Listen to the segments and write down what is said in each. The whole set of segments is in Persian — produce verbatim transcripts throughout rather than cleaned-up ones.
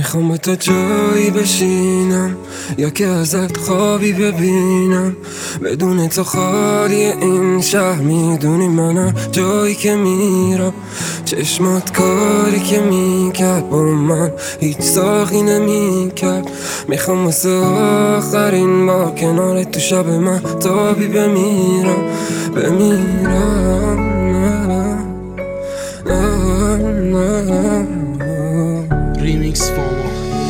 میخوام با تو جایی بشینم یا که ازت خوابی ببینم، بدون تو خالی این شهر. میدونی منم جایی که میرم، چشمات کاری که میکرد با من هیچ ساقی نمیکرد. میخوام واسه آخرین با کنار تو شب من تابی بمیرم بمیرم. ریمیکس فاما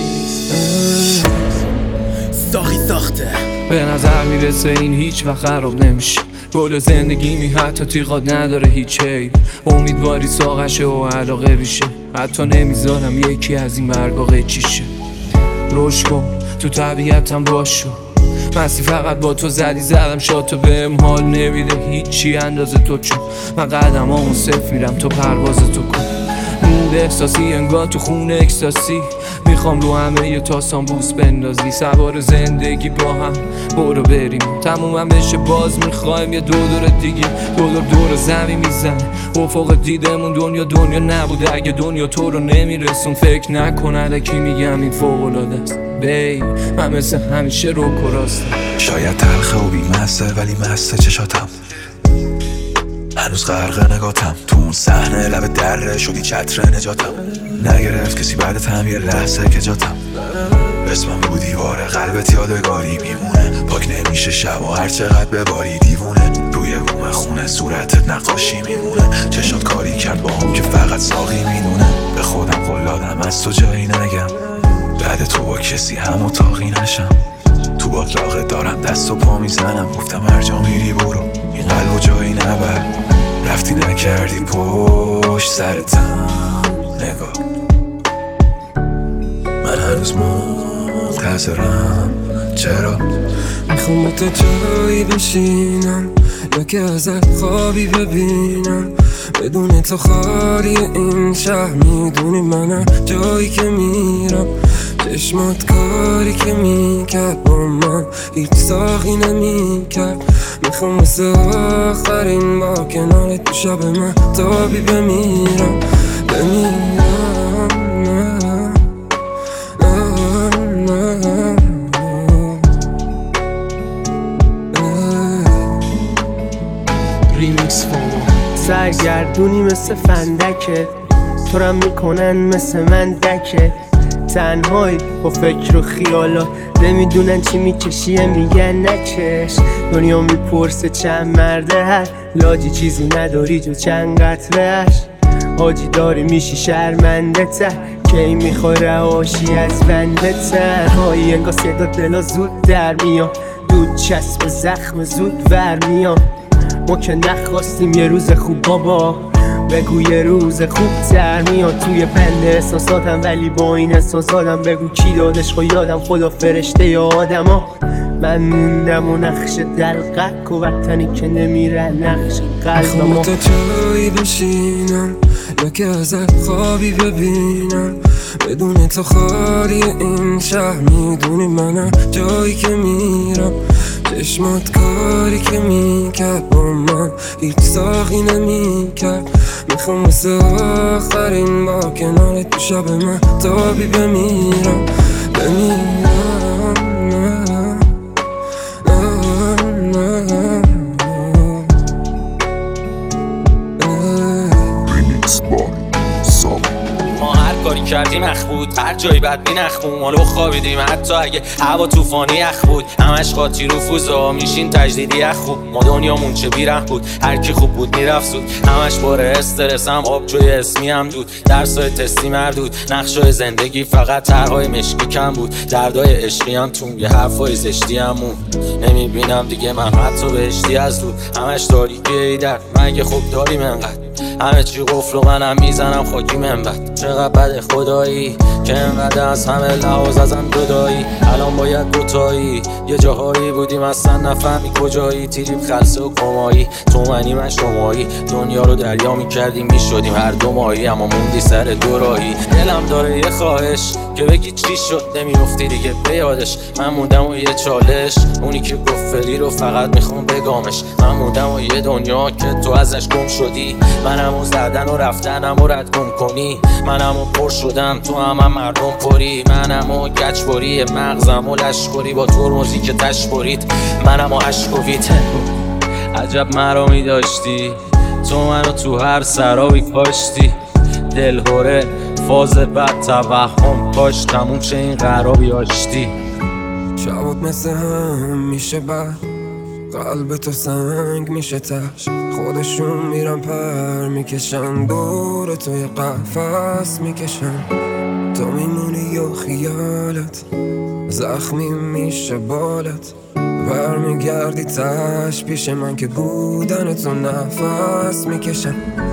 ساخی ساخته. به نظر میرسه این هیچ وقت خراب نمیشه، گل زندگی می حتی تیغات نداره هیچ عیب. امیدواری ساقشه و علاقه بیشه، حتی نمیذارم یکی از این برگا قیچیشه. روش کن تو طبیعتم باشو، مسیح فقط با تو زدی زدم شاد تو بهم حال نمیده هیچی اندازه تو، چون من قدم همون صرف میرم تو پرواز تو کن. نور احساسی انگار تو خون اکساسی، میخوام رو همه یه تاسان بوس بندازی. سوار زندگی با هم برو بریم تمومم بشه، باز میخوایم یه دو دور دیگه. دو دور دور زمین میزنه افق دیدمون، دنیا دنیا نبوده اگه دنیا تو رو نمیرسون. فکر نکن الکی میگم این فوق‌العاده است بی، من مثل همیشه رو کراستم. شاید تلخه و بیمسته ولی مسته چشاتم، هنوز غرق نگاتم تو اون صحنه لب دره شدی چتر نجاتم. نگرفت کسی بعد هم یه لحظه که جاتم، اسمم رو دیواره قلبت یادگاری میمونه. پاک نمیشه شب و هر چقدر بباری دیوونه، روی بوم خونه صورتت نقاشی میمونه. چشات کاری کرد با هم که فقط ساقی میدونه. به خودم قلادم از تو جایی نگم، بعد تو با کسی هم اتاقی نشم. تو باطلاقه دارم دست و پا میزنم، گفتم هر جا میری برو این قلب و جایی نبر. رفتی نکردی پشت سرتم نگاه، من هنوز منتظرم چرا. میخوام با تو جایی بشینم یا که ازت خوابی ببینم، بدون تو خالی این شهر. میدونی منم جایی که میرم، چشمات کاری که میکرد با من هیچ ساقی نمیکرد. میخوام واسه آخرین با کنار تو شب من تابی بمیرم بمیرم. ریمیکس فاما سرگردونی مثل فندکه، تو رم میکنن مثل من دکه. تنهایی با فکر و خیالات نمیدونن چی میکشیه میگن نکش. دنیا میپرسه چند مرده هست، لاجی چیزی نداری جو چند قطرهش. حاجی داری میشی شرمنده تر، کی میخوای رهاشی از بنده تر. هایی انگاه صدا دلا زود در میان، دود چسب زخم زود ور میان. ما که نخواستیم یه روز خوب بابا، بگو یه روز خوب تر میاد توی بند احساساتم. ولی با این احساساتم بگو کی دادش خو یادم، خدا فرشته یا آدم ها. من موندم و نقش دلقک و وطنی که نمیره نقش قلب ما. میخوام تو جایی بشینم یا که ازت خوابی ببینم، بدون تو خالی این شهر. میدونی منم جایی که میرم، چشمات کاری که میکرد با من هیچ ساقی نمیکرد. میخوام واسه آخرین با کنار تو شب من تابی بمیرم بمیرم. ما هر کاری کردیم اخ بود، هر جایی بد بی نخمون ما رو خوابیدیم. حتی اگه هوا توفانی اخ بود، همش خاطی رفوزا میشین تجدیدی اخ خوب. ما دنیامون چه بیرحم بود، هر کی خوب بود میرفت زود. همش باره استرسم آبجوی اسمی هم دود، درسای تستی مردود. نقشای زندگی فقط طرحای مشکی کم بود، دردای عشقی هم توم یه حرفای زشتی همون. نمیبینم دیگه من حتی بهشتی از دود، همش تاریکی در مگه خوب داریم انقدر. همه چی قفل و منم میزنم خاکی منبت. چقدر بده خدایی که انقدر از همه لحاظ ازم جدایی. الان باید دوتایی یه جاهایی بودیم اصلا نفهمی کجایی. تیریم خلصه و کمایی، تو منی من شمایی. دنیا رو دریا میکردیم میشدیم هر دو ماهی، اما موندی سر دو راهی. دلم داره یه خواهش که بگی چی شد نمیافتی دیگه به یادش. من موندم و یه چالش، اونی که گفت فری رو فقط میخوام بگامش. من موندم و یه دنیا که تو ازش گم شدی، منم و زدن و رفتنم و رد گم کنی. منم و پر شدم تو هم, هم مردم پری. منم و گچبری مغزم و لشکری با ترمزی که تش برید. منم و اشکویت عجب مرا می داشتی تو، منو تو هر سرابی کاشتی. دلهوره فاز بد توهم کاش تموم شه این قرابی آشتی. شبات مثل هم میشه بر قلب تو سنگ میشه تش. خودشون میرن پر میکشن دور توی قفس میکشن. تو میمونی یا خیالت زخمی میشه بالت. برمیگردی تش پیش من که بودن تو نفس میکشن.